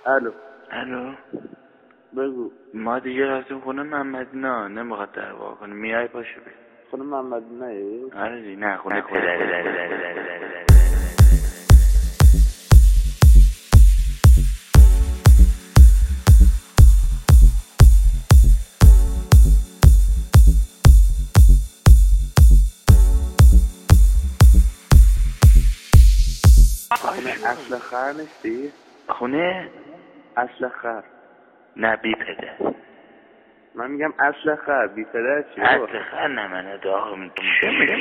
الو الو بگو. ما دیگه رفتیم خونه محمدی، نه نمیخواد در واقع کنه. میای پاشو بید خونه محمدی نه؟ آره دی، نه خونه پدر. خونه اصل خر نیستی؟ خونه اصل خر. نه بی پدر. من میگم اصل خر، بی پدر چی؟ اصل خر نه منه داغ چه میگه.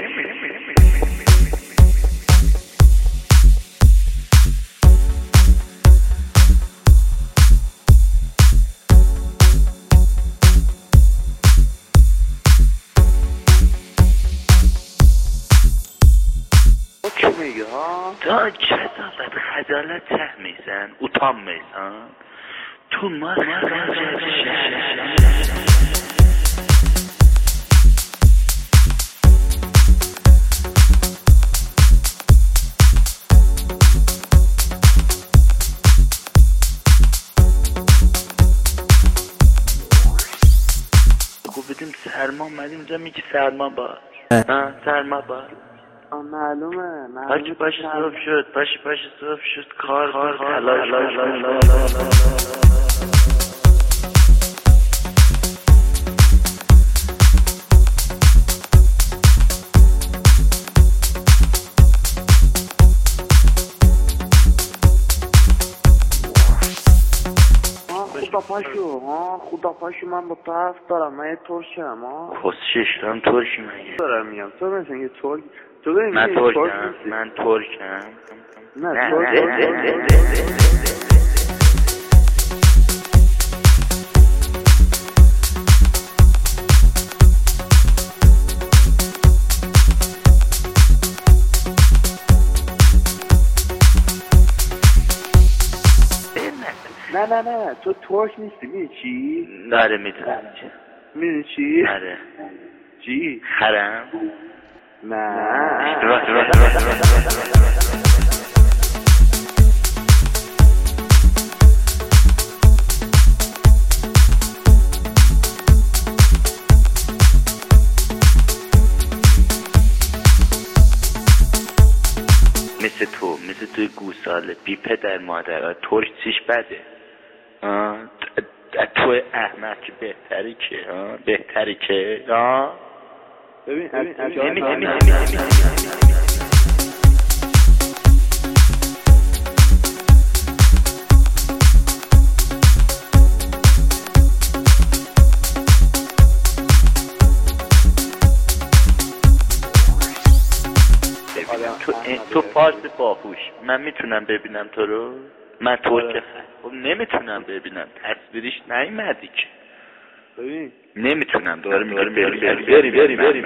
چی میگه ها؟ تا کذابت خجالت ته میزن utanmaysan تو ما خوب بدیم سرما اومدیم اینجا میگی سرما باش. سرما باش. معلومه. باشه صبح شد. باشه صبح شد. کار تلاش. خدا پاشو من با تو حرف دارم. من یه ترکم ها. کسشش دارم ترکی مگه دارم میگم تو مثل یه ترک. تو داری من میگه من ترکم. نه نه تو ترک نیستی. میدونی چی؟ داره میدونم چی. میدونی چی؟ آره چی؟ خرم. نه مثل توی گوساله بی پدر مادر. ترک چیش بده. تو احمق که بهتری که ببین تو فارس باهوش. من میتونم ببینم تو رو؟ من ترک خب نمیتونم ببینم. تصویرش نیومدی که. ببین نمیتونم. داره میگه بری.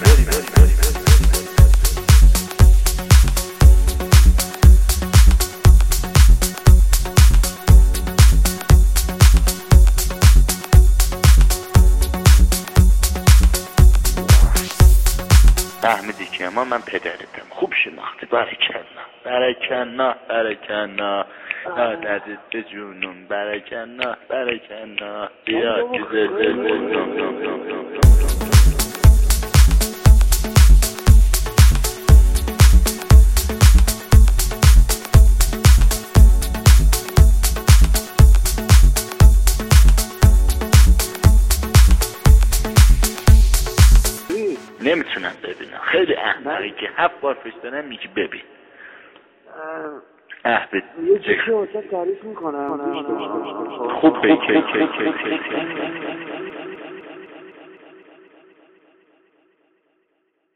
فهمیدی که اما من پدرتم. خوب شناختی. برکنه عدد به جونون. برکنه بیا نمیتونم ببینم. خیلی احمقی که 7 بار فش دارم میگی ببین. یه چیزی واسه تعریف میکنم. خوب بگی.